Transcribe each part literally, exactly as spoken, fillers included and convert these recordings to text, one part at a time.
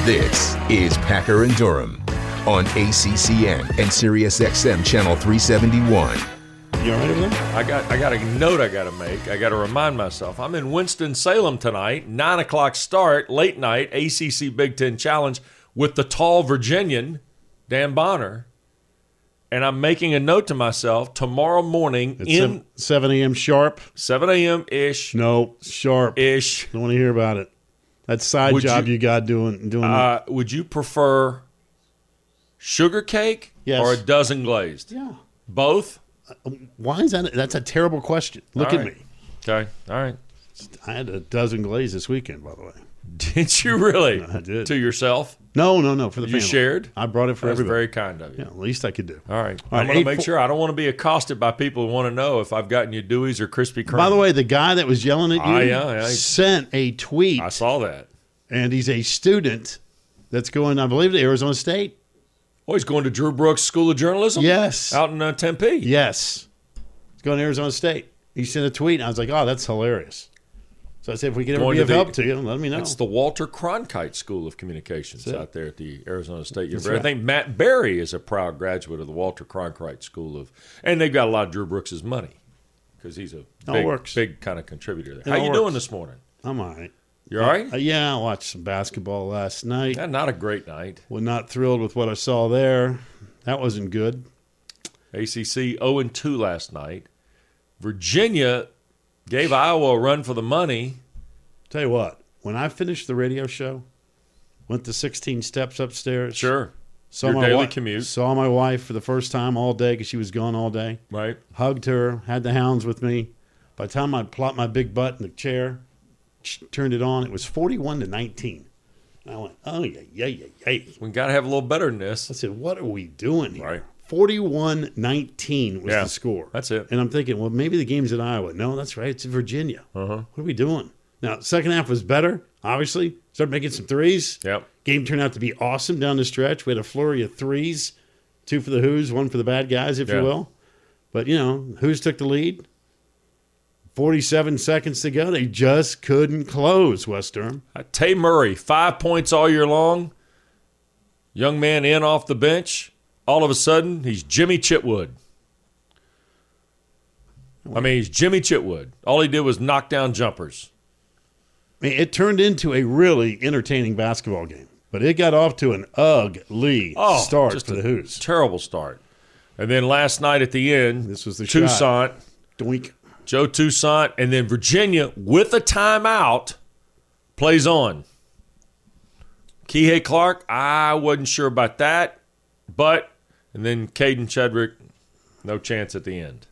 This is Packer and Durham on A C C N and Sirius X M Channel three seventy-one. You all right over there? I got I got a note I got to make. I got to remind myself. I'm in Winston-Salem tonight, nine o'clock start, late night, A C C Big Ten Challenge with the tall Virginian, Dan Bonner. And I'm making a note to myself tomorrow morning It's in seven a.m. sharp? seven a.m.-ish. No, sharp. Ish. Don't want to hear about it. That side Would job you- you, got doing. doing Uh, would you prefer sugar cake Yes. or a dozen glazed? Yeah. Both? Why is that? That's a terrible question. Look All at right. me. Okay. All right. I had a dozen glaze this weekend, by the way. Did you really? I did. To yourself? No, no, no, for the You family. shared? I brought it for That's everybody. very kind of you. Yeah, least I could do. All right. All I'm right, going to eight make four- sure I don't want to be accosted by people who want to know if I've gotten you Dewey's or Krispy Kreme. By the way, the guy that was yelling at you Ah, yeah, yeah. sent a tweet, I saw that. and he's a student that's going, I believe, to Arizona State. Oh, he's going to Drew Brooks School of Journalism? Yes. Out in uh, Tempe? Yes. He's going to Arizona State. He sent a tweet, and I was like, oh, that's hilarious. So I said, if we can ever Going be to of the- help to you, let me know. It's the Walter Cronkite School of Communications That's it. out there at the Arizona State University. right. I think Matt Berry is a proud graduate of the Walter Cronkite School of, and they've got a lot of Drew Brooks' money because he's a all big, works. big kind of contributor there. It How all you works. doing this morning? I'm all right. You all right? Uh, yeah, I watched some basketball last night. Yeah, not a great night. Was not thrilled with what I saw there. That wasn't good. A C C oh and two last night. Virginia gave Iowa a run for the money. Tell you what, when I finished the radio show, went the sixteen steps upstairs. Sure. Saw Your my daily wi- commute. Saw my wife for the first time all day because she was gone all day. Right. Hugged her, had the hounds with me. By the time I plopped my big butt in the chair, turned it on, it was forty-one to nineteen. I went, oh, yeah, yeah, yeah, yeah. We got to have a little better than this. I said, what are we doing here? Right. forty-one nineteen was Yeah, the score. that's it. And I'm thinking, well, maybe the game's in Iowa. No, that's right. It's in Virginia. Uh-huh. What are we doing? Now, second half was better, obviously. Started making some threes. Yep. Game turned out to be awesome down the stretch. We had a flurry of threes, two for the Who's, one for the bad guys, if Yeah. you will. But, you know, Who's took the lead. forty-seven seconds to go. They just couldn't close, West Durham. Uh, Tay Murray, five points all year long. Young man in off the bench. All of a sudden, he's Jimmy Chitwood. I mean, he's Jimmy Chitwood. All he did was knock down jumpers. I mean, it turned into a really entertaining basketball game. But it got off to an ugly Oh, start just for a the Who's. Terrible start. And then last night at the end, This was the Toussaint, Doink. Joe Toussaint, and then Virginia with a timeout plays on. Kihei Clark, I wasn't sure about that, but and then Caden Chedrick, no chance at the end.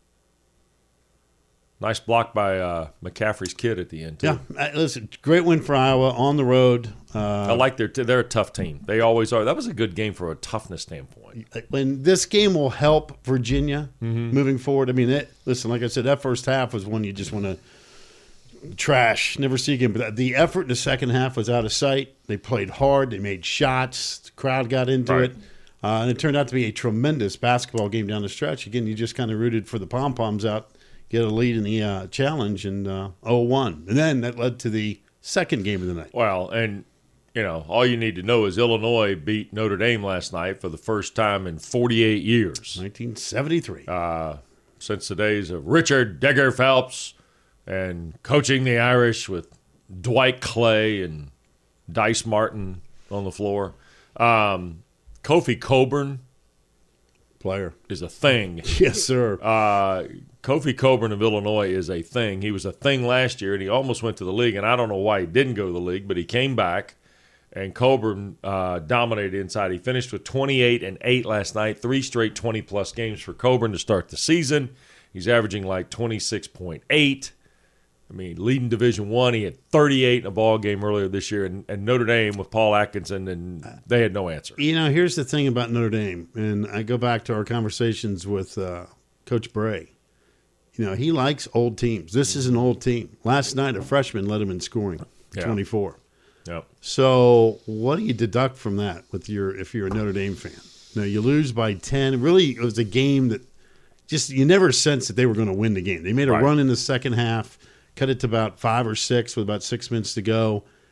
Nice block by uh, McCaffrey's kid at the end too. Yeah, uh, listen, great win for Iowa on the road. Uh, I like their they're a tough team. They always are. That was a good game from a toughness standpoint. when this game will help Virginia Mm-hmm. moving forward. I mean, it, listen, like I said, that first half was one you just want to trash, never see again. But the effort in the second half was out of sight. They played hard. They made shots. The crowd got into Right. it. Uh, and it turned out to be a tremendous basketball game down the stretch. Again, you just kind of rooted for the pom-poms out, get a lead in the uh, challenge, and uh, oh one. And then that led to the second game of the night. Well, and you know, all you need to know is Illinois beat Notre Dame last night for the first time in forty-eight years. nineteen seventy-three. Uh, since the days of Richard Digger Phelps and coaching the Irish with Dwight Clay and Dice Martin on the floor. Um, Kofi Coburn Player. is a thing. Yes, sir. Uh, Kofi Coburn of Illinois is a thing. He was a thing last year, and he almost went to the league, and I don't know why he didn't go to the league, but he came back, and Coburn uh, dominated inside. He finished with twenty-eight and eight last night, three straight twenty-plus games for Coburn to start the season. He's averaging like twenty-six point eight. I mean, leading Division One, he had thirty-eight in a ball game earlier this year, and, and Notre Dame with Paul Atkinson, and they had no answer. You know, here's the thing about Notre Dame, and I go back to our conversations with uh, Coach Bray. You know, he likes old teams. This is an old team. Last night, a freshman led him in scoring, Yeah. twenty-four. Yep. So what do you deduct from that with your if you're a Notre Dame fan? You know, you lose by ten. Really, it was a game that just you never sensed that they were going to win the game. They made a Right. run in the second half, cut it to about five or six with about six minutes to go.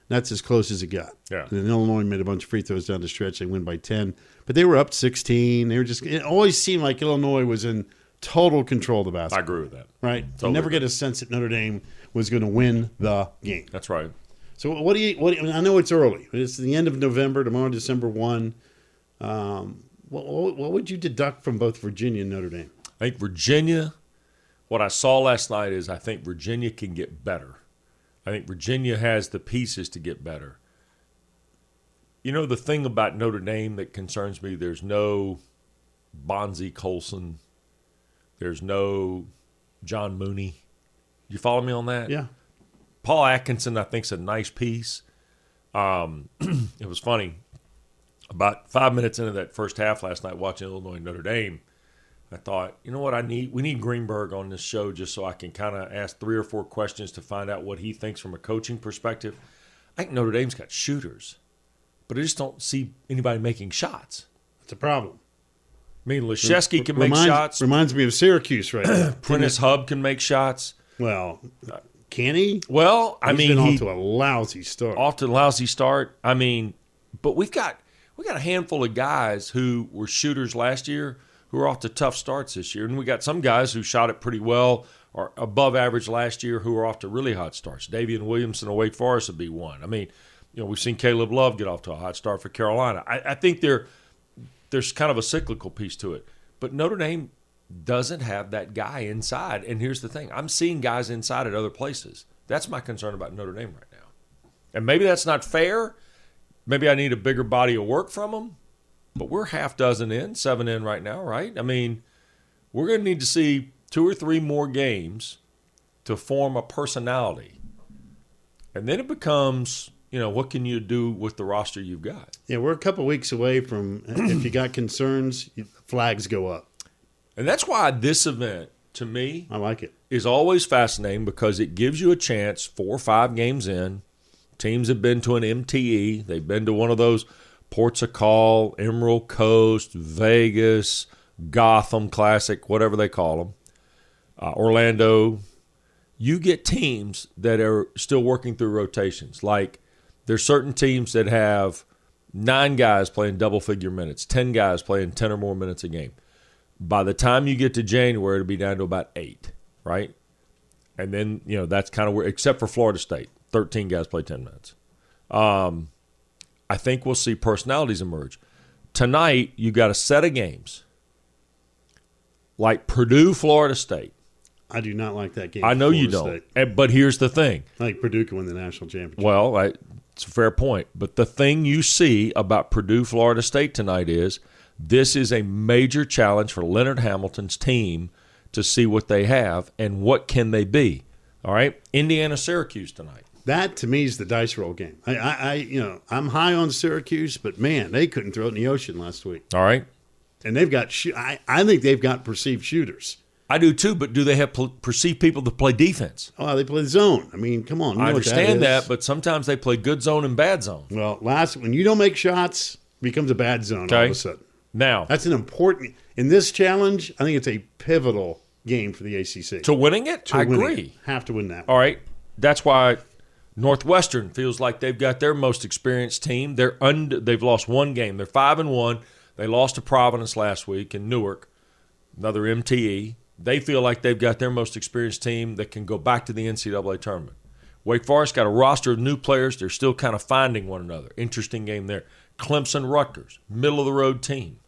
That's as close as it got. Yeah. And then Illinois made a bunch of free throws down the stretch. They win by ten. But they were up sixteen. They were just – it always seemed like Illinois was in total control of the basketball. I agree with that. Right? Totally you never agree. get a sense that Notre Dame was going to win the game. That's right. So what do you? What do you, I know it's early. It's the end of November. Tomorrow, December first. Um, what, what, what would you deduct from both Virginia and Notre Dame? I think Virginia, what I saw last night is I think Virginia can get better. I think Virginia has the pieces to get better. You know, the thing about Notre Dame that concerns me, there's no Bonzie Colson. There's no John Mooney. You follow me on that? Yeah. Paul Atkinson, I think, is a nice piece. Um, it was funny. About five minutes into that first half last night watching Illinois Notre Dame, I thought, you know what I need? We need Greenberg on this show just so I can kind of ask three or four questions to find out what he thinks from a coaching perspective. I think Notre Dame's got shooters, but I just don't see anybody making shots. That's a problem. I mean, Leshevsky can make reminds, shots. Reminds me of Syracuse right now. Prentice Hub can make shots. Well, can he? Well, I He's mean, been he off to a lousy start. off to a lousy start. I mean, but we've got we got a handful of guys who were shooters last year who are off to tough starts this year, and we got some guys who shot it pretty well or above average last year who are off to really hot starts. Davian Williamson of Wake Forest would be one. I mean, you know, we've seen Caleb Love get off to a hot start for Carolina. I, I think there there's kind of a cyclical piece to it, but Notre Dame doesn't have that guy inside. And here's the thing. I'm seeing guys inside at other places. That's my concern about Notre Dame right now. And maybe that's not fair. Maybe I need a bigger body of work from them. But we're half dozen in, seven in right now, right? I mean, we're going to need to see two or three more games to form a personality. And then it becomes, you know, what can you do with the roster you've got? Yeah, we're a couple weeks away from, if you got concerns, flags go up. And that's why this event, to me, I like it. is always fascinating because it gives you a chance, four or five games in. Teams have been to an M T E. They've been to one of those Ports of Call, Emerald Coast, Vegas, Gotham Classic, whatever they call them, uh, Orlando. You get teams that are still working through rotations. Like there's certain teams that have nine guys playing double-figure minutes, ten guys playing ten or more minutes a game. By the time you get to January, it'll be down to about eight, right? And then, you know, that's kind of where, except for Florida State, thirteen guys play ten minutes. Um, I think we'll see personalities emerge. Tonight, you got a set of games like Purdue, Florida State. I do not like that game. I know Florida you don't. State. And- But here's the thing. I think Purdue can win the national championship. Well, I, it's a fair point. But the thing you see about Purdue, Florida State tonight is this is a major challenge for Leonard Hamilton's team to see what they have and what can they be. All right? Indiana, Syracuse tonight. That to me is the dice roll game. I, I, I, you know, I'm high on Syracuse, but man, they couldn't throw it in the ocean last week. All right? And they've got, sh- I, I think they've got perceived shooters. I do too, but do they have pl- perceived people to play defense? Oh, they play zone. I mean, come on. You know I what understand that, that, is. but sometimes they play good zone and bad zone. Well, last when you don't make shots, it becomes a bad zone all Okay. of a sudden. Now, That's an important in this challenge. I think it's a pivotal game for the A C C. to winning it, To I winning agree. it. Have to win that. All right. That's why Northwestern feels like they've got their most experienced team. They're under, they've lost one game. They're five and one. They lost to Providence last week in Newark, another M T E. They feel like they've got their most experienced team that can go back to the N C double A tournament. Wake Forest got a roster of new players. They're still kind of finding one another. Interesting game there. Clemson, Rutgers, middle-of-the-road team.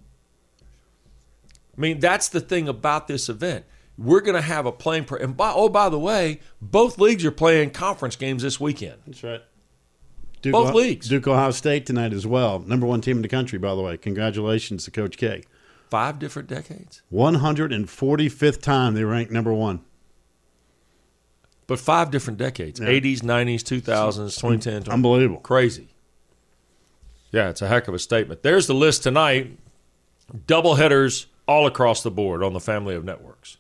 I mean, that's the thing about this event. We're going to have a playing – and by, oh, by the way, both leagues are playing conference games this weekend. That's right. Duke, Both Ohio, leagues. Duke Ohio State tonight as well. Number one team in the country, by the way. Congratulations to Coach K. Five different decades. one hundred forty-fifth time they ranked number one. But five different decades. Yeah. eighties, nineties, two thousands, twenty ten. twenty Unbelievable. Crazy. Yeah, it's a heck of a statement. There's the list tonight. Double headers all across the board on the family of networks.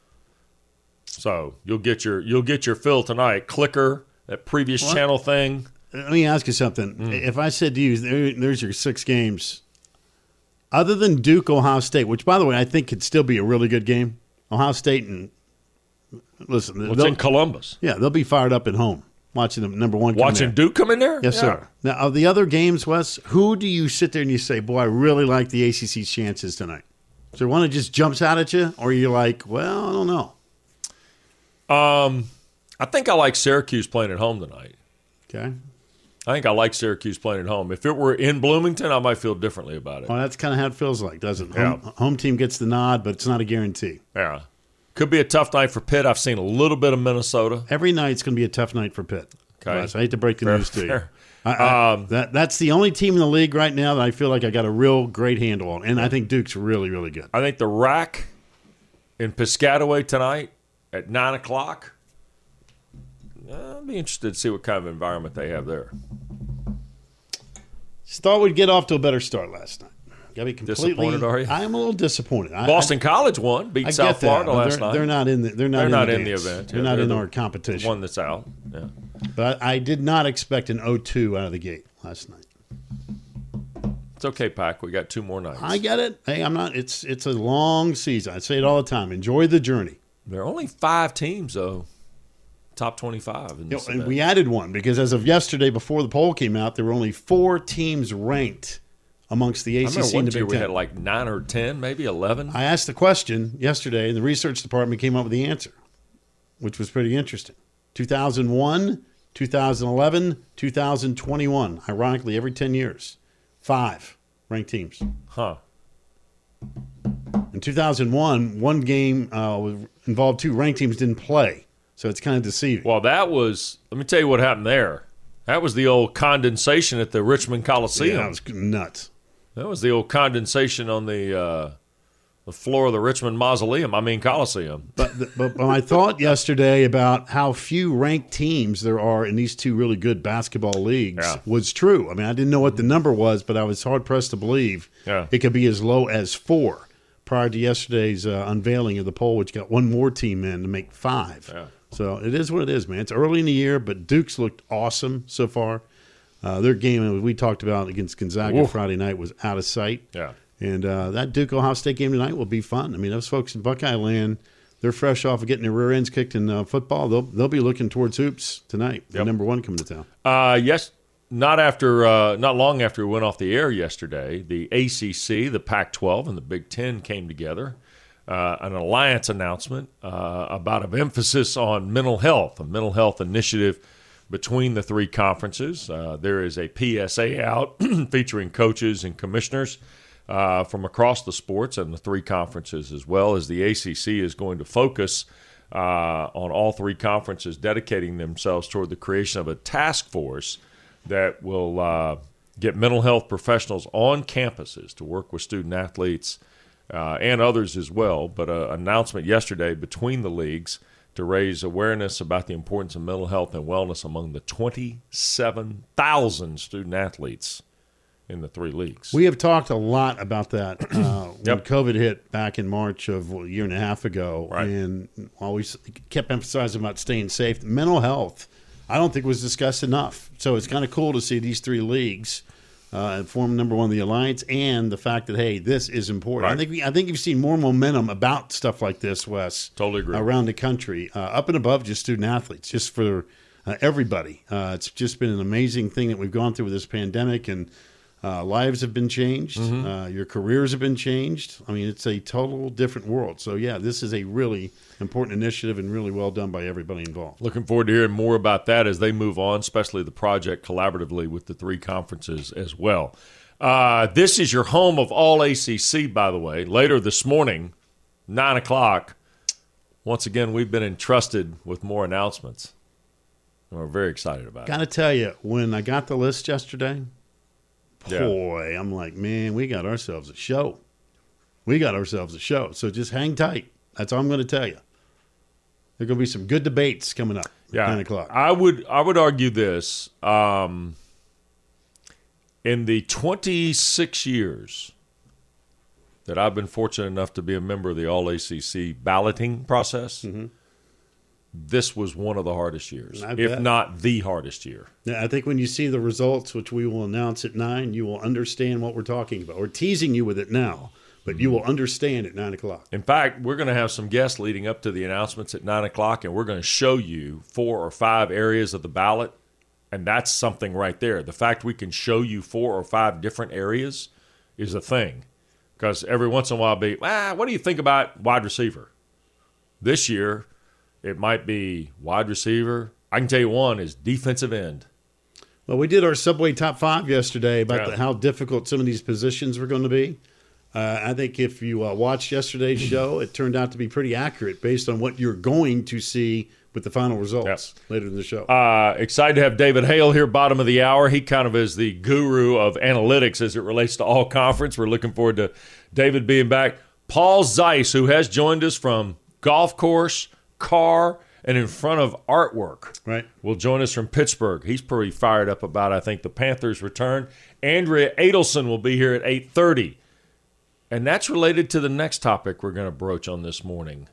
So you'll get your you'll get your fill tonight. Clicker, that previous What? channel thing. Let me ask you something. Mm. If I said to you, there, there's your six games, other than Duke, Ohio State, which, by the way, I think could still be a really good game. Ohio State and, listen, What's they'll- in Columbus? yeah, they'll be fired up at home. watching the number one. Come Watching in. Duke come in there? Yes, Yeah. sir. Now, of the other games, Wes, who do you sit there and you say, boy, I really like the A C C's chances tonight? Is there one that just jumps out at you, or you're like, well, I don't know? Um, I think I like Syracuse playing at home tonight. Okay. I think I like Syracuse playing at home. If it were in Bloomington, I might feel differently about it. Well, that's kind of how it feels like, doesn't it? Yeah. Home, home team gets the nod, but it's not a guarantee. Yeah. Could be a tough night for Pitt. I've seen a little bit of Minnesota. Every night's going to be a tough night for Pitt. Okay. Wes, I hate to break the Fair, news to you. fair. I, I, Um, that, that's the only team in the league right now that I feel like I got a real great handle on, and I think Duke's really, really good. I think the Rack in Piscataway tonight at nine o'clock. I'll be interested to see what kind of environment they have there. Just thought we'd get off to a better start last night. Got to be completely. Disappointed, are you? I'm a little disappointed. I- Boston College won, beat I, I South get that, Florida but last they're, night. they're not in the. They're not. They're in, not the, in the dance. event. They're Yeah, not they're in the our competition. One that's out. Yeah. But I did not expect an oh two out of the gate last night. It's okay, Pac. We got two more nights. I get it. Hey, I'm not. It's it's a long season. I say it all the time. Enjoy the journey. There are only five teams, though. Top twenty-five. In You know, this and event. we added one because as of yesterday, before the poll came out, there were only four teams ranked amongst the I A C remember C one and the year Big we Ten. had like nine or ten, maybe eleven. I asked the question yesterday, and the research department came up with the answer, which was pretty interesting. two thousand one, two thousand eleven, two thousand twenty-one. Ironically, every ten years, five ranked teams. Huh. In two thousand one, one game uh, was involved two ranked teams didn't play, so it's kind of deceiving. Well, that was, let me tell you what happened there. That was the old condensation at the Richmond Coliseum. Yeah, that was nuts. That was the old condensation on the uh, the floor of the Richmond Mausoleum. I mean Coliseum. But, the, but my thought yesterday about how few ranked teams there are in these two really good basketball leagues Yeah. was true. I mean, I didn't know what the number was, but I was hard-pressed to believe Yeah. it could be as low as four prior to yesterday's uh, unveiling of the poll, which got one more team in to make five. Yeah. So it is what it is, man. It's early in the year, but Duke's looked awesome so far. Uh, their game, as we talked about against Gonzaga Oof. Friday night, was out of sight. Yeah. And uh, that Duke Ohio State game tonight will be fun. I mean, those folks in Buckeye Land, they're fresh off of getting their rear ends kicked in uh, football. They'll they'll be looking towards hoops tonight. The Yep. number one coming to town. Uh, yes, not after, uh, not long after we went off the air yesterday, the A C C, the Pac twelve, and the Big Ten came together. Uh, an alliance announcement uh, about an emphasis on mental health, a mental health initiative between the three conferences. Uh, there is a P S A out featuring coaches and commissioners uh, from across the sports and the three conferences, as well as the A C C is going to focus uh, on all three conferences dedicating themselves toward the creation of a task force that will uh, get mental health professionals on campuses to work with student athletes uh, and others as well. But an announcement yesterday between the leagues to raise awareness about the importance of mental health and wellness among the twenty-seven thousand student athletes in the three leagues. We have talked a lot about that uh, when Yep. COVID hit back in March of a year and a half ago. Right. And while we s- kept emphasizing about staying safe, mental health, I don't think was discussed enough. So it's kind of cool to see these three leagues uh, form number one of the alliance, and the fact that, hey, this is important. I Right. think we, I think you've seen more momentum about stuff like this, Wes. Totally agree. Around the country, uh, up and above just student athletes, just for uh, everybody. Uh, it's just been an amazing thing that we've gone through with this pandemic, and uh, lives have been changed. Mm-hmm. Uh, your careers have been changed. I mean, it's a total different world. So, yeah, this is a really important initiative and really well done by everybody involved. Looking forward to hearing more about that as they move on, especially the project collaboratively with the three conferences as well. Uh, this is your home of all A C C, by the way. Later this morning, nine o'clock, once again, we've been entrusted with more announcements. And we're very excited about Got it. to tell you, when I got the list yesterday, Yeah. boy, I'm like, man, we got ourselves a show. We got ourselves a show. So just hang tight. That's all I'm going to tell you. There are going to be some good debates coming up at Yeah, nine o'clock. I would I would argue this. Um, in the twenty-six years that I've been fortunate enough to be a member of the All A C C balloting process, Mm-hmm. this was one of the hardest years, I if bet. not the hardest year. Yeah, I think when you see the results, which we will announce at nine, you will understand what we're talking about. We're teasing you with it now, but you will understand at nine o'clock. In fact, we're going to have some guests leading up to the announcements at nine o'clock, and we're going to show you four or five areas of the ballot, and that's something right there. The fact we can show you four or five different areas is a thing, because every once in a while I'll be, ah, what do you think about wide receiver? This year, it might be wide receiver. I can tell you one is defensive end. Well, we did our Subway Top Five yesterday about Yeah. the, how difficult some of these positions were going to be. Uh, I think if you uh, watched yesterday's show, it turned out to be pretty accurate based on what you're going to see with the final results Yep. later in the show. Uh, excited to have David Hale here, bottom of the hour. He kind of is the guru of analytics as it relates to all conference. We're looking forward to David being back. Paul Zeiss, who has joined us from golf course, car, and in front of artwork, Right. will join us from Pittsburgh. He's pretty fired up about, I think, the Panthers' return. Andrea Adelson will be here at eight thirty. And that's related to the next topic we're going to broach on this morning.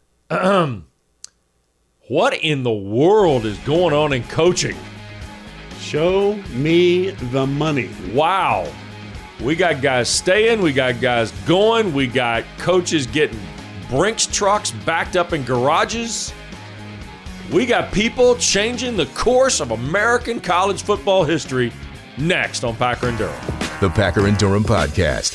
What in the world is going on in coaching? Show me the money. Wow. We got guys staying. We got guys going. We got coaches getting Brinks trucks backed up in garages. We got people changing the course of American college football history next on Packer and Durham. The Packer and Durham Podcast.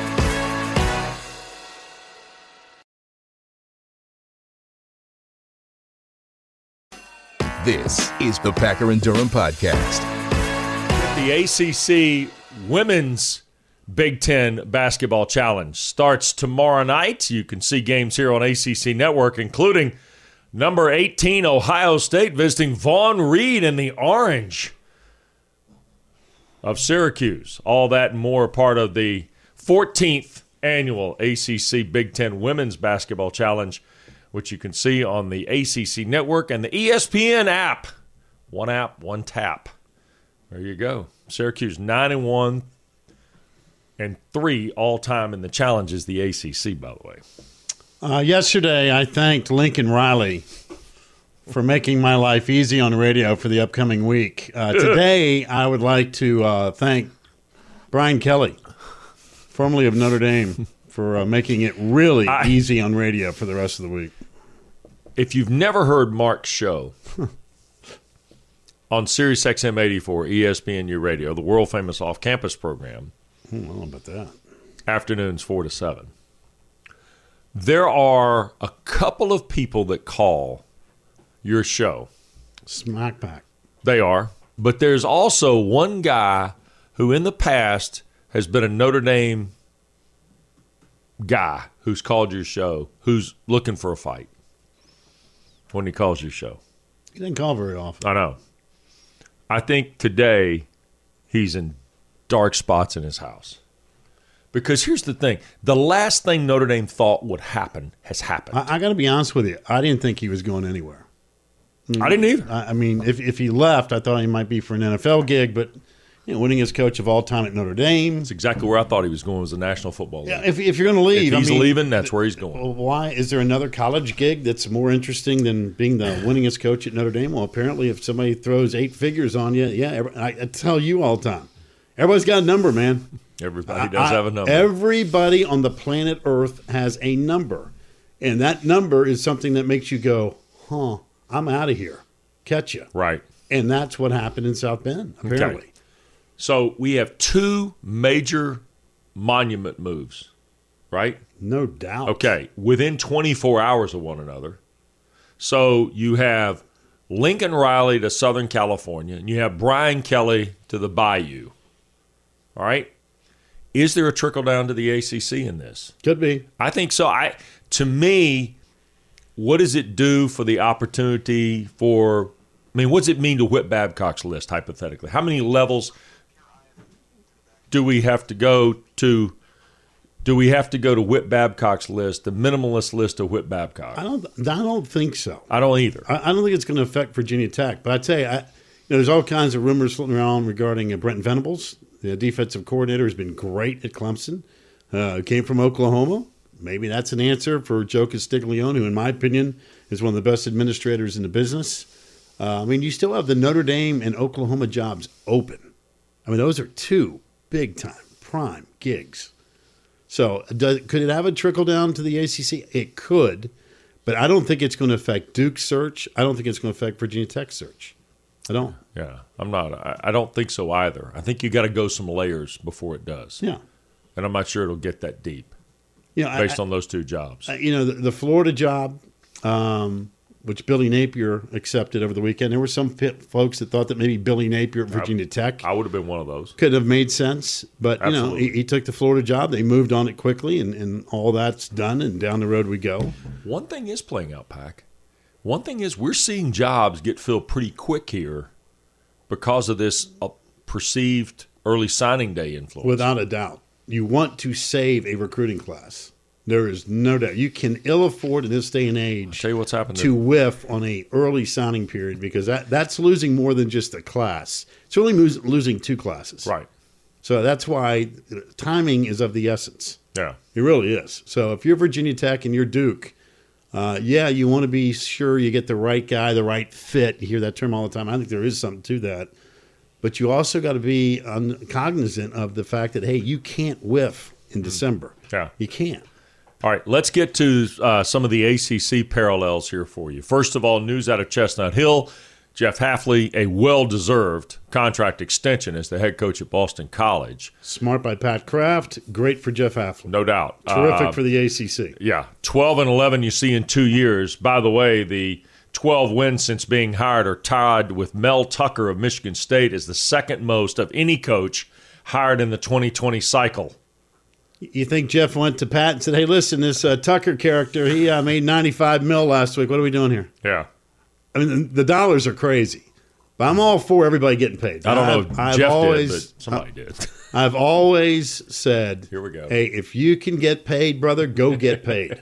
This is the Packer and Durham Podcast. The A C C Women's Big Ten Basketball Challenge starts tomorrow night. You can see games here on A C C Network, including number eighteen Ohio State visiting Vaughn Reed in the orange of Syracuse. All that and more part of the fourteenth annual A C C Big Ten Women's Basketball Challenge, which you can see on the A C C Network and the E S P N app. One app, one tap. There you go. Syracuse nine and one and three all time in the challenges, the A C C, by the way. Uh, yesterday, I thanked Lincoln Riley for making my life easy on radio for the upcoming week. Uh, today, I would like to uh, thank Brian Kelly, formerly of Notre Dame, for uh, making it really I- easy on radio for the rest of the week. If you've never heard Mark's show on Sirius X M eighty-four, E S P N U Radio, the world-famous off-campus program, I don't know about that. afternoons four to seven, there are a couple of people that call your show. Smack back. They are. But there's also one guy who in the past has been a Notre Dame guy who's called your show, who's looking for a fight when he calls your show. He didn't call very often. I know. I think today he's in dark spots in his house. Because here's the thing. The last thing Notre Dame thought would happen has happened. I, I got to be honest with you. I didn't think he was going anywhere. I didn't either. I, I mean, if if he left, I thought he might be for an N F L gig, but you know, winningest coach of all time at Notre Dame. That's exactly where I thought he was going, was the National Football League. Yeah, if, if you're going to leave, If he's I mean, leaving, that's where he's going. Well, why is there another college gig that's more interesting than being the winningest coach at Notre Dame? Well, apparently, if somebody throws eight figures on you, yeah, every, I, I tell you all the time, everybody's got a number, man. Everybody does I- have a number. Everybody on the planet Earth has a number, and that number is something that makes you go, "Huh, I'm out of here." Catch you, right. and that's what happened in South Bend. Apparently, Okay. So we have two major monument moves, right? no doubt. Okay, within twenty-four hours of one another. So you have Lincoln Riley to Southern California, and you have Brian Kelly to the Bayou. All right? Is there a trickle down to the A C C in this? Could be. I think so. I to me, what does it do for the opportunity for I mean, what does it mean to Whit Babcock's list, hypothetically? How many levels do we have to go to do we have to go to Whit Babcock's list, the minimalist list of Whit Babcock? I don't. I don't think so. I don't either. I, I don't think it's going to affect Virginia Tech. But I tell you, I, you know, there's all kinds of rumors floating around regarding uh, Brent Venables. The defensive coordinator has been great at Clemson. Uh, came from Oklahoma. Maybe that's an answer for Joe Castiglione, who, in my opinion, is one of the best administrators in the business. Uh, I mean, you still have the Notre Dame and Oklahoma jobs open. I mean, those are two big-time prime gigs. So does, could it have a trickle down to the A C C? It could, but I don't think it's going to affect Duke's search. I don't think it's going to affect Virginia Tech's search. I don't. Yeah, I'm not. I, I don't think so either. I think you got to go some layers before it does. Yeah. And I'm not sure it'll get that deep you know, based I, on those two jobs. I, you know, the, the Florida job, um, which Billy Napier accepted over the weekend, there were some fit folks that thought that maybe Billy Napier at Virginia I, Tech I would have been one of those. Could have made sense. But, you Absolutely. know, he, he took the Florida job. They moved on it quickly, and, and all that's done, and down the road we go. One thing is playing out, Pack. One thing is we're seeing jobs get filled pretty quick here because of this uh, perceived early signing day influence. Without a doubt. You want to save a recruiting class. There is no doubt. You can ill afford in this day and age I'll tell you what's happened to whiff on a early signing period because that, that's losing more than just a class. It's only lose, losing two classes. Right. So that's why timing is of the essence. Yeah. It really is. So if you're Virginia Tech and you're Duke, uh, yeah, you want to be sure you get the right guy, the right fit. You hear that term all the time. I think there is something to that. But you also got to be un- cognizant of the fact that, hey, you can't whiff in December. Yeah. You can't. All right, let's get to uh, some of the A C C parallels here for you. First of all, news out of Chestnut Hill. Jeff Hafley, a well-deserved contract extension as the head coach at Boston College. Smart by Pat Kraft. Great for Jeff Hafley. No doubt. Terrific uh, for the A C C. Yeah, twelve and eleven you see in two years. By the way, the twelve wins since being hired are tied with Mel Tucker of Michigan State as the second most of any coach hired in the twenty twenty cycle. You think Jeff went to Pat and said, hey, listen, this uh, Tucker character, he uh, made ninety-five mil last week. What are we doing here? Yeah. I mean, the dollars are crazy. But I'm all for everybody getting paid. I don't know I've, if I've Jeff always, did, but somebody did. I've always said, Here we go. Hey, if you can get paid, brother, go get paid.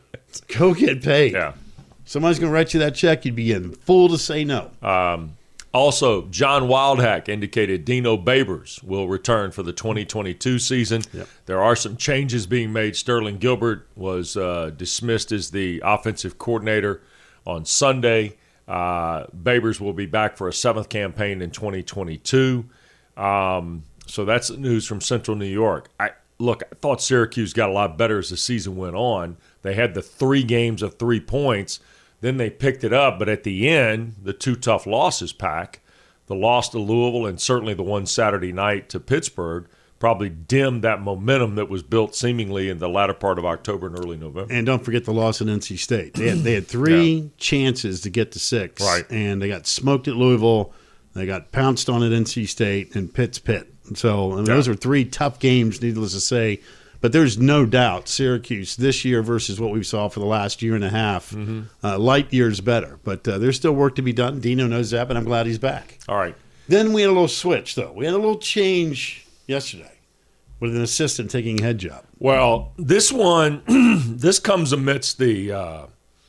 Go get paid. Yeah. Somebody's going to write you that check. You'd be in full to say no. Um, also, John Wildhack indicated Dino Babers will return for the twenty twenty-two season. Yep. There are some changes being made. Sterling Gilbert was uh, dismissed as the offensive coordinator on Sunday. Uh, Babers will be back for a seventh campaign in twenty twenty-two. Um, so that's the news from Central New York. I Look, I thought Syracuse got a lot better as the season went on. They had the three games of three points. Then they picked it up, but at the end, the two tough losses, Pack, the loss to Louisville and certainly the one Saturday night to Pittsburgh, probably dimmed that momentum that was built seemingly in the latter part of October and early November. And don't forget the loss at N C State. They had, they had three Yeah. chances to get to six. Right. And they got smoked at Louisville. They got pounced on at N C State and Pitt's Pitt. So I mean, Yeah. those are three tough games, needless to say. But there's no doubt Syracuse this year versus what we saw for the last year and a half, mm-hmm. uh, light years better. But uh, there's still work to be done. Dino knows that, but I'm glad he's back. All right. Then we had a little switch, though. We had a little change yesterday with an assistant taking a head job. Well, this one, this comes amidst the uh,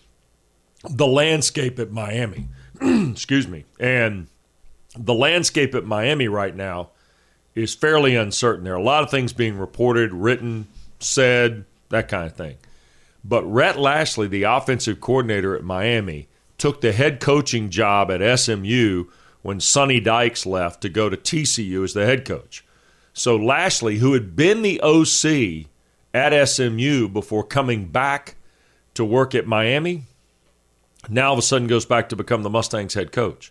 the landscape at Miami. Excuse me. And the landscape at Miami right now is fairly uncertain. There are a lot of things being reported, written, said, that kind of thing. But Rhett Lashley, the offensive coordinator at Miami, took the head coaching job at S M U when Sonny Dykes left to go to T C U as the head coach. So Lashley, who had been the O C at S M U before coming back to work at Miami, now all of a sudden goes back to become the Mustangs head coach.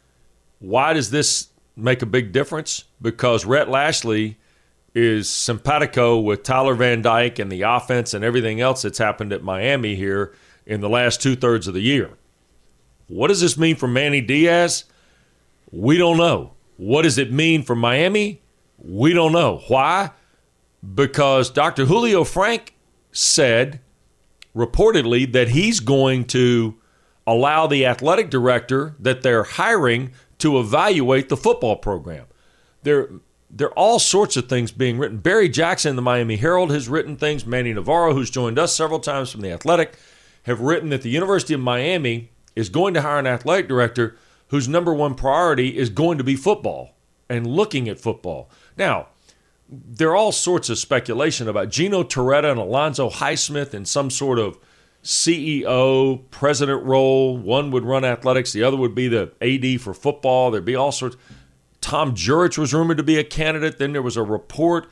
Why does this make a big difference? Because Rhett Lashley is simpatico with Tyler Van Dyke and the offense and everything else that's happened at Miami here in the last two-thirds of the year. What does this mean for Manny Diaz? We don't know. What does it mean for Miami? We don't know. Why? Because Doctor Julio Frank said, reportedly, that he's going to allow the athletic director that they're hiring to evaluate the football program. There, there are all sorts of things being written. Barry Jackson, the Miami Herald, has written things. Manny Navarro, who's joined us several times from The Athletic, have written that the University of Miami is going to hire an athletic director whose number one priority is going to be football and looking at football. Now, there are all sorts of speculation about Gino Torretta and Alonzo Highsmith in some sort of C E O, president role. One would run athletics. The other would be the A D for football. There'd be all sorts. Tom Jurich was rumored to be a candidate. Then there was a report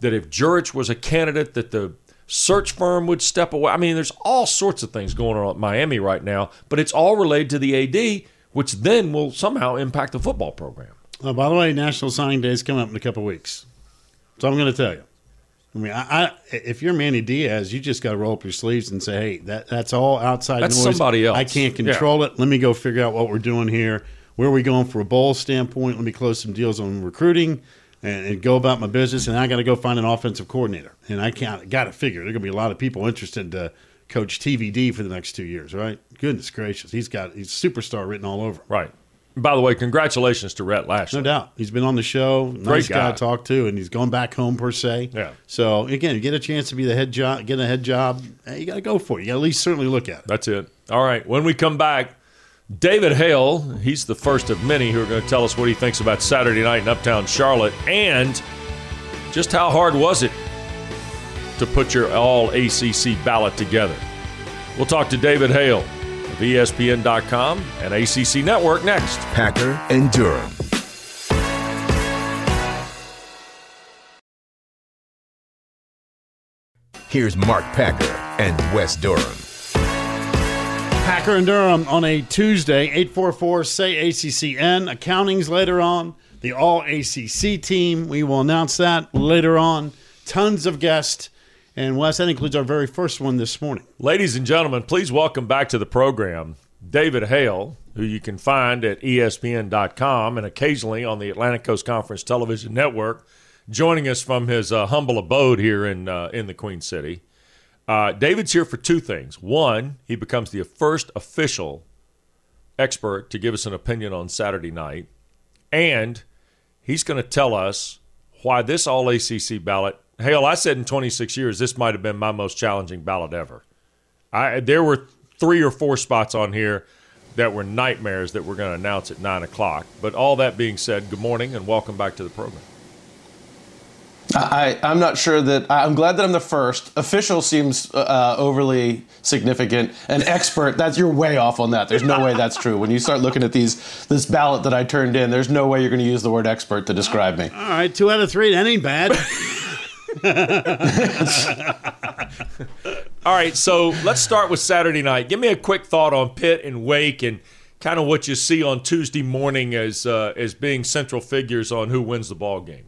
that if Jurich was a candidate, that the search firm would step away. I mean, there's all sorts of things going on at Miami right now, but it's all related to the A D, which then will somehow impact the football program. Oh, by the way, National Signing Day is coming up in a couple of weeks. So I'm going to tell you. I mean, I, I, if you're Manny Diaz, you just got to roll up your sleeves and say, hey, that, that's all outside that's noise. That's somebody else. I can't control yeah. it. Let me go figure out what we're doing here. Where are we going for a bowl standpoint? Let me close some deals on recruiting and, and go about my business. And I got to go find an offensive coordinator. And I can't got to figure there are going to be a lot of people interested to coach T V D for the next two years, right? Goodness gracious. He's got he's superstar written all over him. Right. By the way, congratulations to Rhett Lashley. No doubt. He's been on the show. Nice Great guy. guy to talk to, and he's going back home, per se. Yeah. So, again, you get a chance to be the head job, get a head job, hey, you got to go for it. You got to at least certainly look at it. That's it. All right. When we come back, David Hale, he's the first of many who are going to tell us what he thinks about Saturday night in Uptown Charlotte and just how hard was it to put your all-A C C ballot together. We'll talk to David Hale of E S P N dot com and A C C Network next. Packer and Durham. Here's Mark Packer and Wes Durham. Packer and Durham on a Tuesday, eight four four, say A C C N. Accounting's later on. The All-A C C team, we will announce that later on. Tons of guests. And, Wes, that includes our very first one this morning. Ladies and gentlemen, please welcome back to the program David Hale, who you can find at E S P N dot com and occasionally on the Atlantic Coast Conference Television Network, joining us from his uh, humble abode here in uh, in the Queen City. Uh, David's here for two things. One, he becomes the first official expert to give us an opinion on Saturday night, and he's going to tell us why this All-A C C ballot – Hale, I said in twenty-six years this might have been my most challenging ballot ever. I There were three or four spots on here that were nightmares that we're going to announce at nine o'clock. But all that being said, good morning and welcome back to the program. I, I'm not sure that – I'm glad that I'm the first. Official seems uh, overly significant. An expert, that's you're way off on that. There's no way that's true. When you start looking at these this ballot that I turned in, there's no way you're going to use the word expert to describe me. All right, two out of three. That ain't bad. All right, so let's start with Saturday night. Give me a quick thought on Pitt and Wake and kind of what you see on Tuesday morning as uh, as being central figures on who wins the ball game.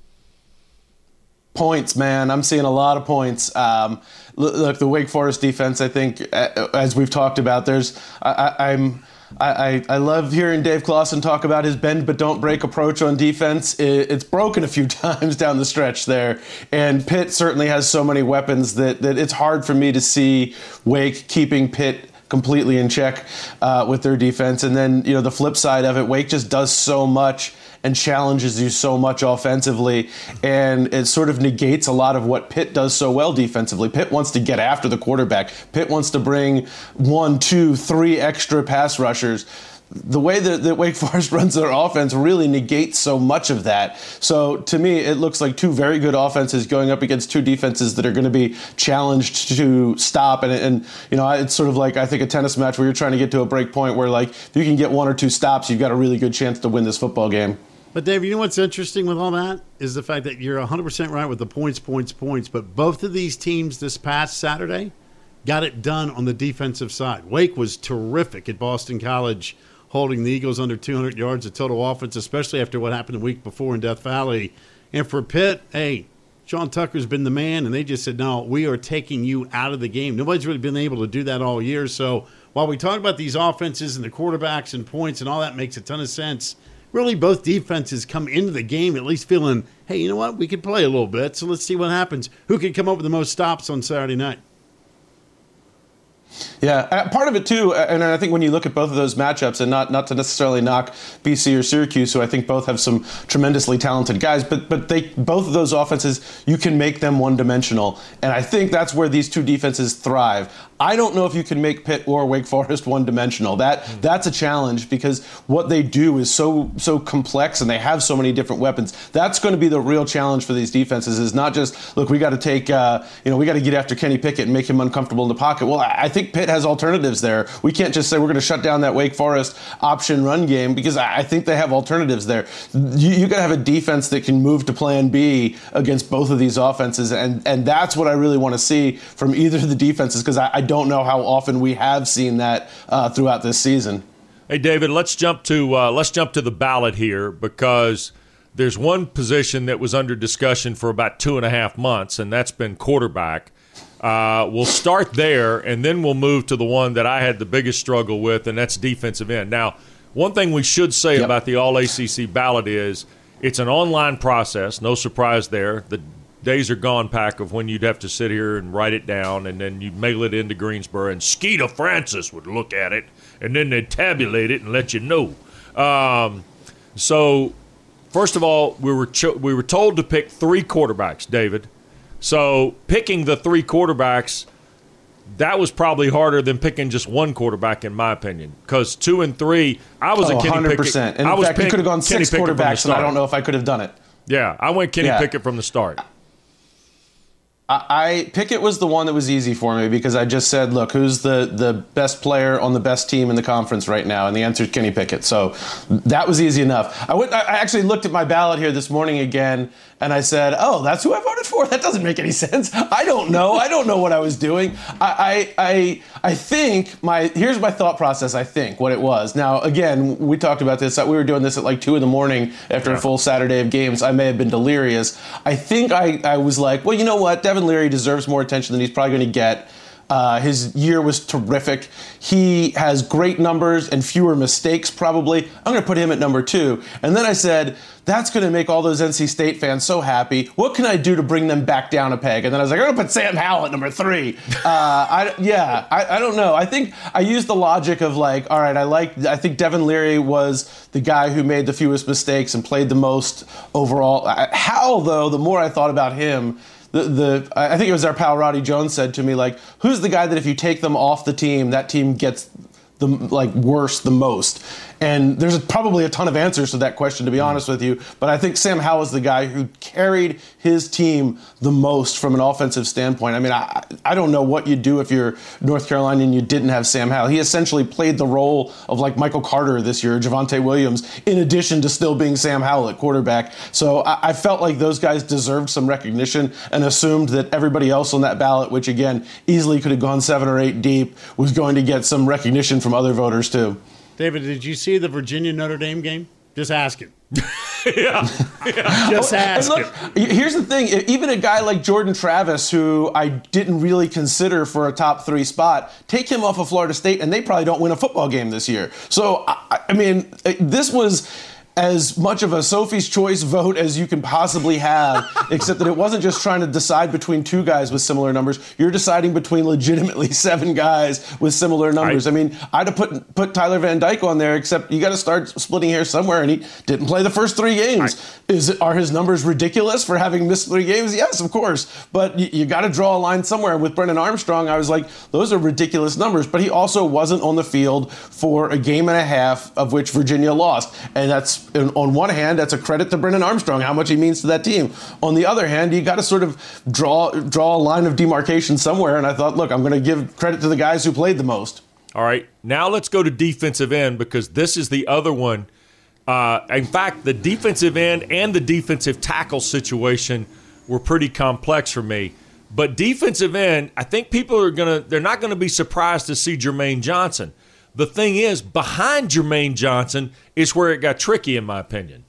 Points, man. I'm seeing a lot of points. Um, look, the Wake Forest defense, I think, as we've talked about, there's I, I, I'm I, I love hearing Dave Clawson talk about his bend but don't break approach on defense. It, it's broken a few times down the stretch there, and Pitt certainly has so many weapons that, that it's hard for me to see Wake keeping Pitt completely in check uh, with their defense. And then, you know, the flip side of it, Wake just does so much and challenges you so much offensively, and it sort of negates a lot of what Pitt does so well defensively. Pitt wants to get after the quarterback. Pitt wants to bring one, two, three extra pass rushers. The way that, that Wake Forest runs their offense really negates so much of that. So to me, it looks like two very good offenses going up against two defenses that are going to be challenged to stop. And, and you know, it's sort of like, I think, a tennis match where you're trying to get to a break point where, like, if you can get one or two stops, you've got a really good chance to win this football game. But, Dave, you know what's interesting with all that is the fact that you're one hundred percent right with the points, points, points. But both of these teams this past Saturday got it done on the defensive side. Wake was terrific at Boston College, holding the Eagles under two hundred yards of total offense, especially after what happened the week before in Death Valley. And for Pitt, hey, Sean Tucker's been the man, and they just said, no, we are taking you out of the game. Nobody's really been able to do that all year. So while we talk about these offenses and the quarterbacks and points and all that makes a ton of sense, really both defenses come into the game at least feeling, hey, you know what, we could play a little bit, so let's see what happens. Who can come up with the most stops on Saturday night? Yeah, uh, part of it too, and I think when you look at both of those matchups, and not not to necessarily knock B C or Syracuse, who I think both have some tremendously talented guys, but but they both of those offenses, you can make them one-dimensional, and I think that's where these two defenses thrive. I don't know if you can make Pitt or Wake Forest one-dimensional. That mm. that's a challenge because what they do is so so complex, and they have so many different weapons. That's going to be the real challenge for these defenses. Is not just look, we got to take uh, you know we got to get after Kenny Pickett and make him uncomfortable in the pocket. Well, I think Pitt Pitt has alternatives there. We can't just say we're going to shut down that Wake Forest option run game because I think they have alternatives there. You, you got to have a defense that can move to plan B against both of these offenses, and, and that's what I really want to see from either of the defenses because I, I don't know how often we have seen that uh, throughout this season. Hey, David, let's jump to uh, let's jump to the ballot here because there's one position that was under discussion for about two and a half months, and that's been quarterback. Uh, we'll start there, and then we'll move to the one that I had the biggest struggle with, and that's defensive end. Now, one thing we should say yep. about the All A C C ballot is it's an online process. No surprise there. The days are gone, Pack, of when you'd have to sit here and write it down, and then you'd mail it into Greensboro, and Skeeta Francis would look at it, and then they'd tabulate it and let you know. Um, so, first of all, we were cho- we were told to pick three quarterbacks, David. So, picking the three quarterbacks, that was probably harder than picking just one quarterback, in my opinion. Because two and three, I was oh, a Kenny one hundred percent. Pickett. And in fact, pick, you could have gone Kenny six Pickett quarterbacks, and I don't know if I could have done it. Yeah, I went Kenny yeah. Pickett from the start. I Pickett was the one that was easy for me because I just said, look, who's the, the best player on the best team in the conference right now? And the answer is Kenny Pickett. So that was easy enough. I, went, I actually looked at my ballot here this morning again, and I said, oh, that's who I voted for? That doesn't make any sense. I don't know. I don't know what I was doing. I I I, I think my – here's my thought process, I think, what it was. Now, again, we talked about this. We were doing this at like two in the morning after yeah. a full Saturday of games. I may have been delirious. I think I, I was like, well, you know what? Devin Leary deserves more attention than he's probably going to get. Uh, his year was terrific. He has great numbers and fewer mistakes, probably. I'm going to put him at number two. And then I said, that's going to make all those N C State fans so happy. What can I do to bring them back down a peg? And then I was like, I'm going to put Sam Howell at number three. Uh, I, yeah, I, I don't know. I think I used the logic of like, all right, I like. I think Devin Leary was the guy who made the fewest mistakes and played the most overall. Howell, though, the more I thought about him, The, the I think it was our pal Roddy Jones said to me, like, who's the guy that if you take them off the team, that team gets the like worse the most? And there's probably a ton of answers to that question, to be honest with you. But I think Sam Howell is the guy who carried his team the most from an offensive standpoint. I mean, I I don't know what you'd do if you're North Carolina and you didn't have Sam Howell. He essentially played the role of like Michael Carter this year, Javonte Williams, in addition to still being Sam Howell at quarterback. So I, I felt like those guys deserved some recognition and assumed that everybody else on that ballot, which again easily could have gone seven or eight deep, was going to get some recognition from other voters too. David, did you see the Virginia Notre Dame game? Just asking. yeah. yeah. Just asking. Look, here's the thing. Even a guy like Jordan Travis, who I didn't really consider for a top three spot, take him off of Florida State, and they probably don't win a football game this year. So, I, I mean, this was as much of a Sophie's Choice vote as you can possibly have, except that it wasn't just trying to decide between two guys with similar numbers. You're deciding between legitimately seven guys with similar numbers. I, I mean, I'd have put put Tyler Van Dyke on there, except you got to start splitting hairs somewhere, and he didn't play the first three games. I, Is it, are his numbers ridiculous for having missed three games? Yes, of course. But you, you got to draw a line somewhere. With Brennan Armstrong, I was like, those are ridiculous numbers. But he also wasn't on the field for a game and a half, of which Virginia lost. And that's, on one hand, that's a credit to Brennan Armstrong, how much he means to that team. On the other hand, you got to sort of draw draw a line of demarcation somewhere. And I thought, look, I'm going to give credit to the guys who played the most. All right. Now let's go to defensive end, because this is the other one. Uh, in fact, the defensive end and the defensive tackle situation were pretty complex for me. But defensive end, I think people are going to – they're not going to be surprised to see Jermaine Johnson. The thing is, behind Jermaine Johnson is where it got tricky, in my opinion.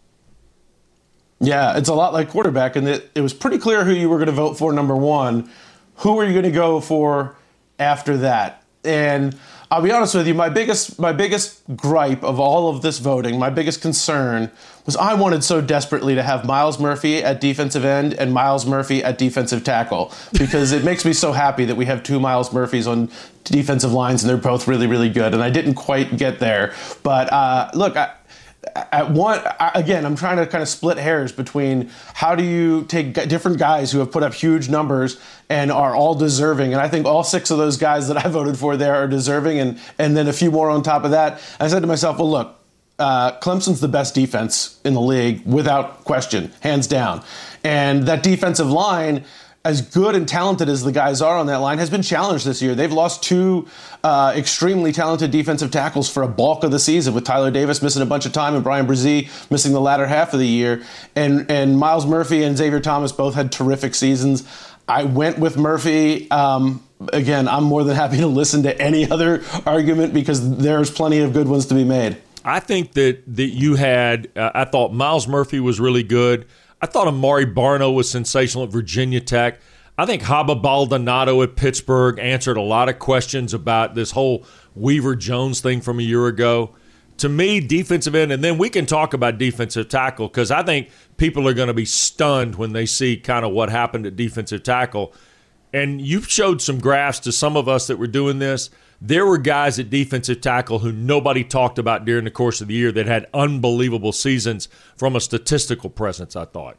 Yeah, it's a lot like quarterback, and it, it was pretty clear who you were going to vote for, number one. Who were you going to go for after that? And I'll be honest with you, my biggest my biggest gripe of all of this voting, my biggest concern, was I wanted so desperately to have Myles Murphy at defensive end and Myles Murphy at defensive tackle, because it makes me so happy that we have two Myles Murphys on defensive lines, and they're both really, really good. And I didn't quite get there. But uh, look, I, at one, again, I'm trying to kind of split hairs between how do you take different guys who have put up huge numbers and are all deserving. And I think all six of those guys that I voted for there are deserving, and, and then a few more on top of that. I said to myself, well, look, uh, Clemson's the best defense in the league without question, hands down. And that defensive line, as good and talented as the guys are on that line, has been challenged this year. They've lost two uh, extremely talented defensive tackles for a bulk of the season, with Tyler Davis missing a bunch of time and Brian Brzee missing the latter half of the year. And, and Miles Murphy and Xavier Thomas both had terrific seasons. I went with Murphy. Um, again, I'm more than happy to listen to any other argument because there's plenty of good ones to be made. I think that, that you had, uh, I thought Miles Murphy was really good. I thought Amari Barno was sensational at Virginia Tech. I think Haba Baldonado at Pittsburgh answered a lot of questions about this whole Weaver Jones thing from a year ago. To me, defensive end, and then we can talk about defensive tackle because I think people are going to be stunned when they see kind of what happened at defensive tackle. And you've showed some graphs to some of us that were doing this. There were guys at defensive tackle who nobody talked about during the course of the year that had unbelievable seasons from a statistical presence, I thought.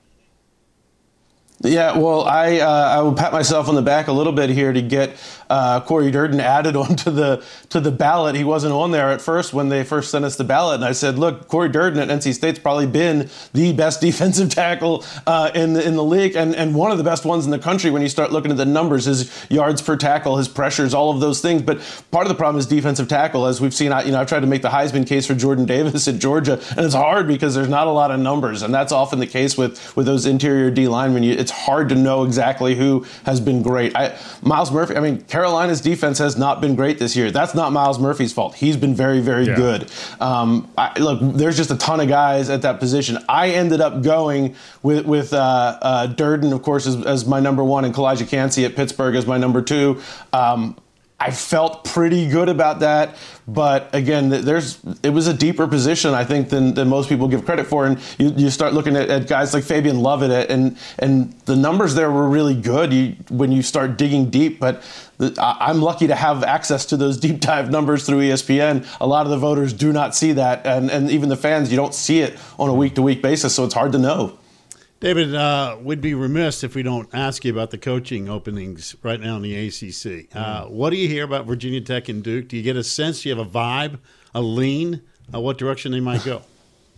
Yeah, well, I uh, I will pat myself on the back a little bit here to get uh, Corey Durden added onto the to the ballot. He wasn't on there at first when they first sent us the ballot, and I said, "Look, Corey Durden at N C State's probably been the best defensive tackle uh, in the in the league, and and one of the best ones in the country when you start looking at the numbers, his yards per tackle, his pressures, all of those things." But part of the problem is defensive tackle, as we've seen. I, you know, I've tried to make the Heisman case for Jordan Davis at Georgia, and it's hard because there's not a lot of numbers, and that's often the case with with those interior D linemen. You, it's hard to know exactly who has been great. I, Miles Murphy, I mean, Carolina's defense has not been great this year. That's not Miles Murphy's fault. He's been very, very yeah. good. Um, I, look, there's just a ton of guys at that position. I ended up going with, with uh, uh, Durden, of course, as, as my number one, and Kalijah Cansey at Pittsburgh as my number two. Um, I felt pretty good about that, but again, there's it was a deeper position, I think, than, than most people give credit for. And you, you start looking at, at guys like Fabian Lovett, and and the numbers there were really good you, when you start digging deep. But the, I'm lucky to have access to those deep dive numbers through E S P N. A lot of the voters do not see that, and, and even the fans, you don't see it on a week-to-week basis, so it's hard to know. David, uh, we'd be remiss if we don't ask you about the coaching openings right now in the A C C. Uh, what do you hear about Virginia Tech and Duke? Do you get a sense, do you have a vibe, a lean, uh, what direction they might go?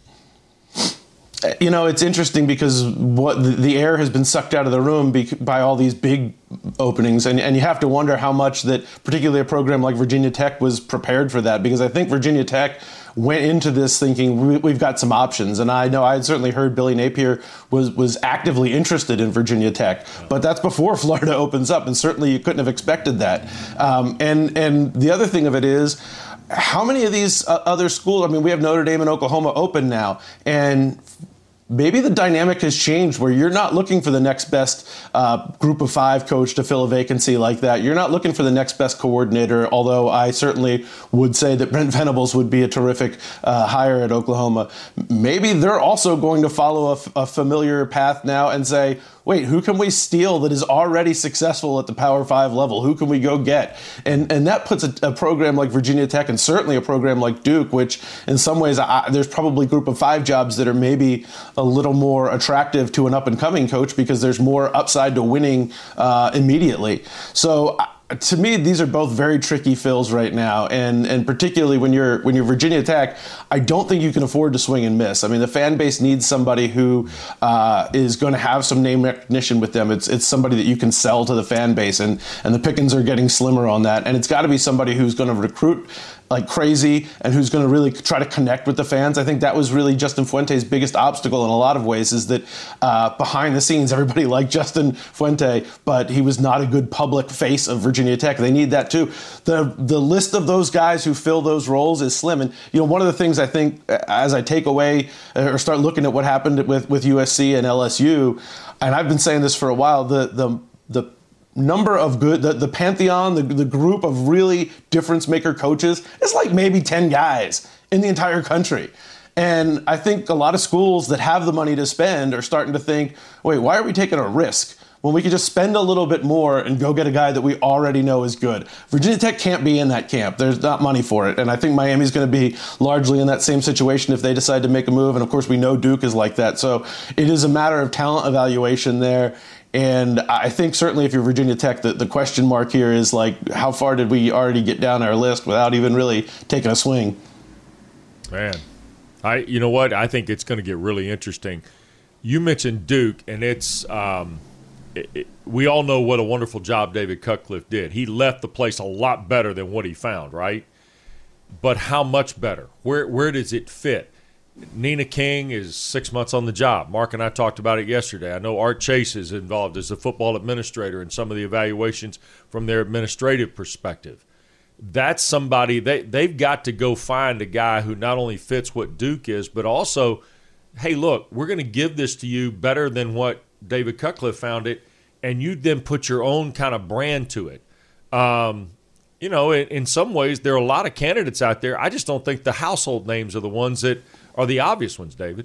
You know, it's interesting because what the, the air has been sucked out of the room be, by all these big openings, and, and you have to wonder how much that particularly a program like Virginia Tech was prepared for that, because I think Virginia Tech went into this thinking we, we've got some options. And I know I had certainly heard Billy Napier was was actively interested in Virginia Tech, but that's before Florida opens up, and certainly you couldn't have expected that. Um, and and the other thing of it is, how many of these uh, other schools, I mean, we have Notre Dame and Oklahoma open now, and maybe the dynamic has changed where you're not looking for the next best uh, group of five coach to fill a vacancy like that. You're not looking for the next best coordinator, although I certainly would say that Brent Venables would be a terrific uh, hire at Oklahoma. Maybe they're also going to follow a, a familiar path now and say, wait, who can we steal that is already successful at the Power Five level? Who can we go get? And and that puts a, a program like Virginia Tech, and certainly a program like Duke, which in some ways I, there's probably group of five jobs that are maybe a little more attractive to an up-and-coming coach because there's more upside to winning uh, immediately. So to me, these are both very tricky fills right now, and and particularly when you're when you're Virginia Tech, I don't think you can afford to swing and miss. I mean, the fan base needs somebody who uh, is going to have some name recognition with them. It's it's somebody that you can sell to the fan base, and and the pickings are getting slimmer on that. And it's got to be somebody who's going to recruit like crazy and who's going to really try to connect with the fans. I think that was really Justin Fuente's biggest obstacle in a lot of ways, is that uh, behind the scenes, everybody liked Justin Fuente, but he was not a good public face of Virginia Tech. They need that too. The the list of those guys who fill those roles is slim. And, you know, one of the things I think as I take away or start looking at what happened with, with U S C and L S U, and I've been saying this for a while, the the the number of good, the, the pantheon, the, the group of really difference maker coaches is like maybe ten guys in the entire country. And I think a lot of schools that have the money to spend are starting to think, wait, why are we taking a risk when we could just spend a little bit more and go get a guy that we already know is good? Virginia Tech can't be in that camp. There's not money for it. And I think Miami's going to be largely in that same situation if they decide to make a move. And of course, we know Duke is like that. So it is a matter of talent evaluation there. And I think certainly if you're Virginia Tech, the, the question mark here is like, how far did we already get down our list without even really taking a swing? Man, I you know what? I think it's going to get really interesting. You mentioned Duke, and it's um, it, it, we all know what a wonderful job David Cutcliffe did. He left the place a lot better than what he found, right? But how much better? Where where does it fit? Nina King is six months on the job. Mark and I talked about it yesterday. I know Art Chase is involved as a football administrator in some of the evaluations from their administrative perspective. That's somebody, they, they've got to go find a guy who not only fits what Duke is, but also, hey, look, we're going to give this to you better than what David Cutcliffe found it, and you then put your own kind of brand to it. Um, you know, in, in some ways, there are a lot of candidates out there. I just don't think the household names are the ones that are the obvious ones, David.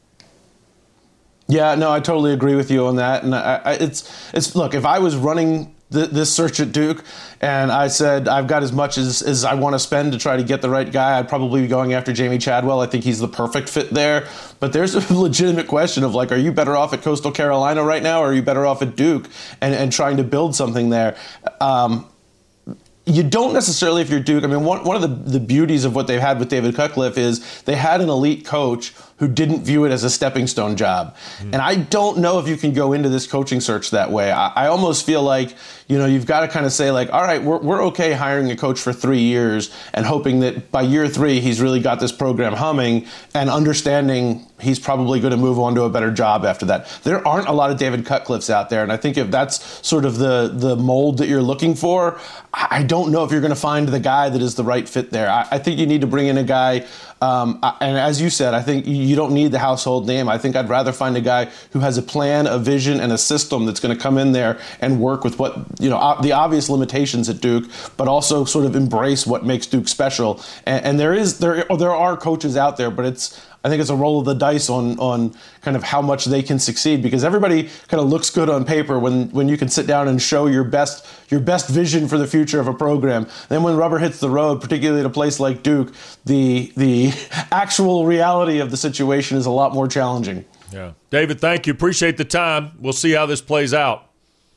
Yeah, no, I totally agree with you on that. And I, I, it's it's look, if I was running th- this search at Duke and I said I've got as much as, as I want to spend to try to get the right guy, I'd probably be going after Jamie Chadwell. I think he's the perfect fit there. But there's a legitimate question of, like, are you better off at Coastal Carolina right now, or are you better off at Duke and, and trying to build something there? Um, You don't necessarily, if you're Duke, I mean, one, one of the, the beauties of what they've had with David Cutcliffe is they had an elite coach who didn't view it as a stepping stone job. Mm. And I don't know if you can go into this coaching search that way. I, I almost feel like, you know, you've got to kind of say, like, all right, we're, we're okay hiring a coach for three years and hoping that by year three he's really got this program humming, and understanding he's probably going to move on to a better job after that. There aren't a lot of David Cutcliffes out there, and I think if that's sort of the, the mold that you're looking for, I don't know if you're going to find the guy that is the right fit there. I, I think you need to bring in a guy, um, and as you said, I think you don't need the household name. I think I'd rather find a guy who has a plan, a vision, and a system that's going to come in there and work with what, you know, the obvious limitations at Duke, but also sort of embrace what makes Duke special. And, and there is there there are coaches out there, but it's I think it's a roll of the dice on on kind of how much they can succeed, because everybody kind of looks good on paper when, when you can sit down and show your best your best vision for the future of a program. Then when rubber hits the road, particularly at a place like Duke, the the actual reality of the situation is a lot more challenging. Yeah. David, thank you. Appreciate the time. We'll see how this plays out.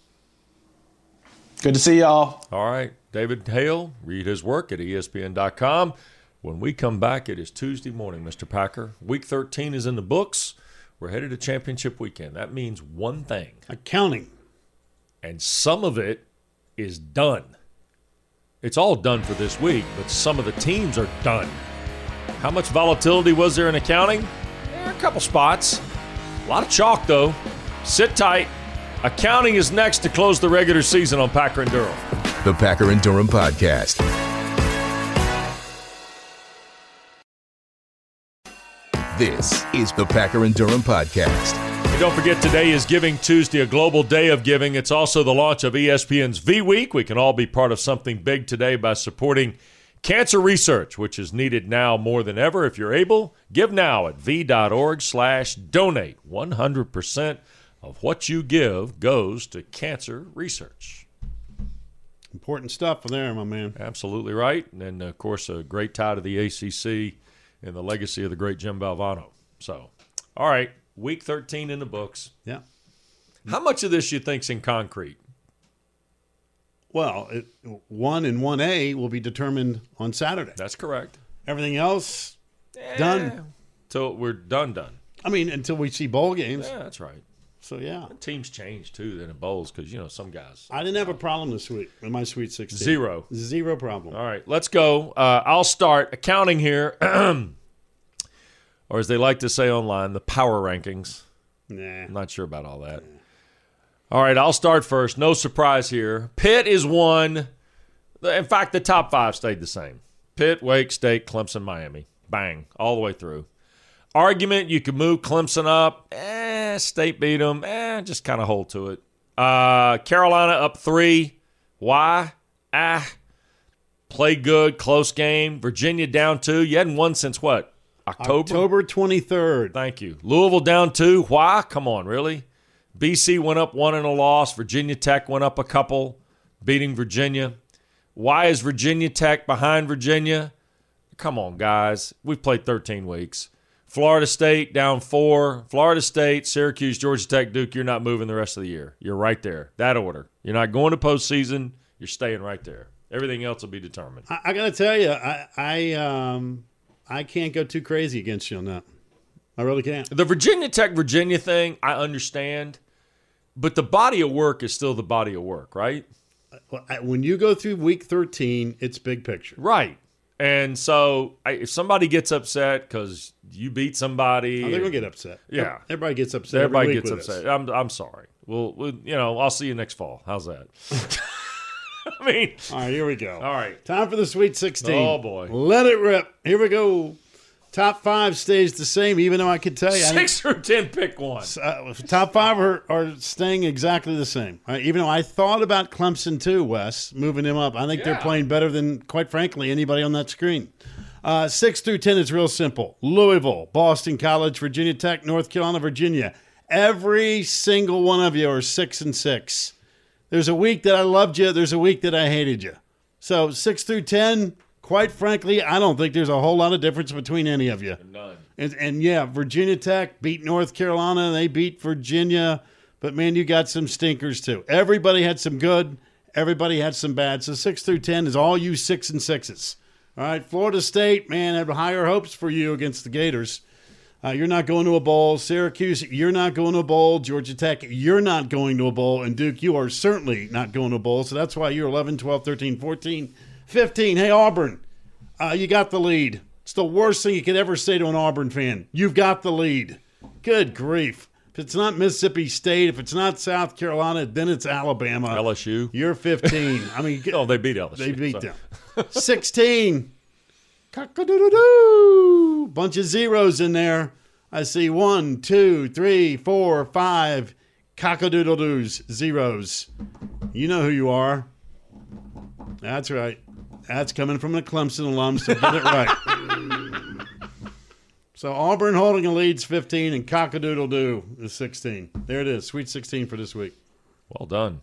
Good to see y'all. All right. David Hale, read his work at E S P N dot com. When we come back, it is Tuesday morning, Mister Packer. Week thirteen is in the books. We're headed to championship weekend. That means one thing. Accounting. And some of it is done. It's all done for this week, but some of the teams are done. How much volatility was there in accounting? Eh, a couple spots. A lot of chalk, though. Sit tight. Accounting is next to close the regular season on Packer and Durham. The Packer and Durham Podcast. This is the Packer and Durham Podcast. And don't forget, today is Giving Tuesday, a global day of giving. It's also the launch of E S P N's V-Week. We can all be part of something big today by supporting cancer research, which is needed now more than ever. If you're able, give now at v.org slash donate. one hundred percent of what you give goes to cancer research. Important stuff there, my man. Absolutely right. And, of course, a great tie to the A C C and the legacy of the great Jim Valvano. So, all right, week thirteen in the books. Yeah. How much of this you think's in concrete? Well, it, one and one A will be determined on Saturday. That's correct. Everything else, Eh, done. Till we're done, done. I mean, until we see bowl games. Yeah, that's right. So, yeah. Teams change, too, then in bowls, because, you know, some guys. I didn't have a problem this week in my Sweet sixteen. Zero. Zero problem. All right, let's go. Uh, I'll start accounting here, or as they like to say online, the power rankings. Nah. I'm not sure about all that. All right, I'll start first. No surprise here. Pitt is one. In fact, the top five stayed the same. Pitt, Wake, State, Clemson, Miami. Bang, all the way through. Argument, you could move Clemson up. Eh, State beat them. Eh, just kind of hold to it. Uh, Carolina up three. Why? Ah, play good, close game. Virginia down two. You hadn't won since what? October? October twenty-third. Thank you. Louisville down two. Why? Come on, really? B C went up one and a loss. Virginia Tech went up a couple, beating Virginia. Why is Virginia Tech behind Virginia? Come on, guys. We've played thirteen weeks. Florida State down four. Florida State, Syracuse, Georgia Tech, Duke, you're not moving the rest of the year. You're right there. That order. You're not going to postseason. You're staying right there. Everything else will be determined. I, I got to tell you, I I, um, I can't go too crazy against you on that. I really can't. The Virginia Tech, Virginia thing, I understand. but the body of work is still the body of work, right? When you go through week thirteen, it's big picture. Right. And so I, if somebody gets upset because you beat somebody. Oh, they're going to get upset. Yeah. Everybody gets upset. Everybody every week gets with upset. I'm, I'm sorry. Well, we'll, you know, I'll see you next fall. How's that? I mean. All right, here we go. All right. Time for the Sweet sixteen. Oh, boy. Let it rip. Here we go. Top five stays the same, even though I could tell you. Six or ten, pick one. Uh, top five are, are staying exactly the same. Right? Even though I thought about Clemson too, Wes, moving him up. I think Yeah. they're playing better than, quite frankly, anybody on that screen. Uh, six through ten is real simple. Louisville, Boston College, Virginia Tech, North Carolina, Virginia. Every single one of you are six and six. There's a week that I loved you. There's a week that I hated you. So six through ten, quite frankly, I don't think there's a whole lot of difference between any of you. None. And, and yeah, Virginia Tech beat North Carolina. They beat Virginia. But, man, you got some stinkers, too. Everybody had some good. Everybody had some bad. So six through ten is all you six and sixes. All right, Florida State, man, had higher hopes for you against the Gators. Uh, you're not going to a bowl. Syracuse, you're not going to a bowl. Georgia Tech, you're not going to a bowl. And Duke, you are certainly not going to a bowl. So that's why you're eleven, twelve, thirteen, fourteen, fifteen. Hey, Auburn, uh, you got the lead. It's the worst thing you could ever say to an Auburn fan. You've got the lead. Good grief. If it's not Mississippi State, if it's not South Carolina, then it's Alabama. L S U. You're fifteen. I mean, Oh, they beat L S U. they beat so. them. sixteen. Cock-a-doodle-doo. Bunch of zeros in there. I see one, two, three, four, five cock-a-doodle-doos, zeros. You know who you are. That's right. That's coming from a Clemson alum, so get it right. So Auburn holding a lead's fifteen, and cock-a-doodle-doo is sixteen. There it is, Sweet sixteen for this week. Well done.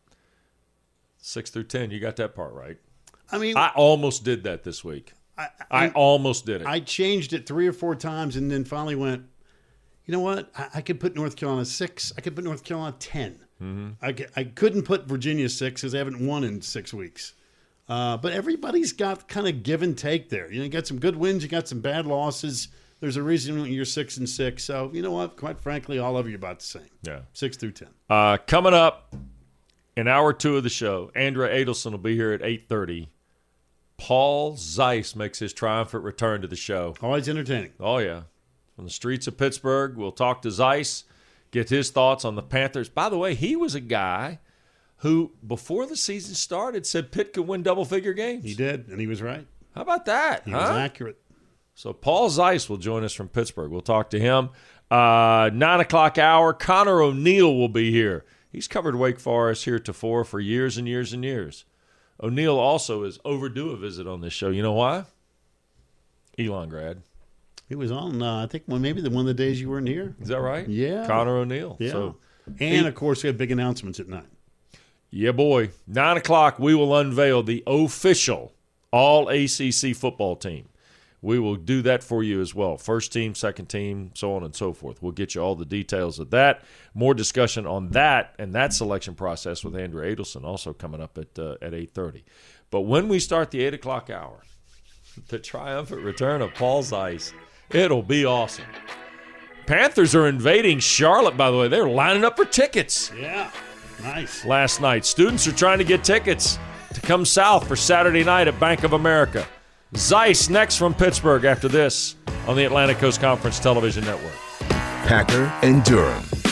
Six through ten, you got that part right. I mean, I almost did that this week. I, I, I, almost did it. I changed it three or four times and then finally went, you know what? I, I could put North Carolina six. I could put North Carolina ten. Mm-hmm. I, I couldn't put Virginia six because they haven't won in six weeks. Uh, but everybody's got kind of give and take there. You know, you got some good wins. You got some bad losses. There's a reason you're six and six. So, you know what? Quite frankly, all of you are about the same. yeah. Six through ten. Uh, coming up in hour two of the show, Andrea Adelson will be here at eight thirty. Paul Zeise makes his triumphant return to the show. Always entertaining. Oh, yeah. From the streets of Pittsburgh, we'll talk to Zeise, get his thoughts on the Panthers. By the way, he was a guy who, before the season started, said Pitt could win double-figure games. He did, and he was right. How about that? He huh? was accurate. So Paul Zeise will join us from Pittsburgh. We'll talk to him. Uh, nine o'clock hour, Connor O'Neill will be here. He's covered Wake Forest heretofore for years and years and years. O'Neill also is overdue a visit on this show. You know why? Elon grad. He was on, uh, I think, well, maybe the one of the days you weren't here. Is that right? Yeah. Connor O'Neill. Yeah. So, and, of course, we have big announcements at night. yeah, boy. Nine o'clock, we will unveil the official all A C C football team. We will do that for you as well. First team, second team, so on and so forth. We'll get you all the details of that. More discussion on that and that selection process with Andrea Adelson also coming up at uh, at eight thirty. But when we start the eight o'clock hour, the triumphant return of Paul Zeise, it'll be awesome. Panthers are invading Charlotte, by the way. They're lining up for tickets. Yeah. Nice. Last night, students are trying to get tickets to come south for Saturday night at Bank of America. Zeise next from Pittsburgh after this on the Atlantic Coast Conference Television Network. Packer and Durham.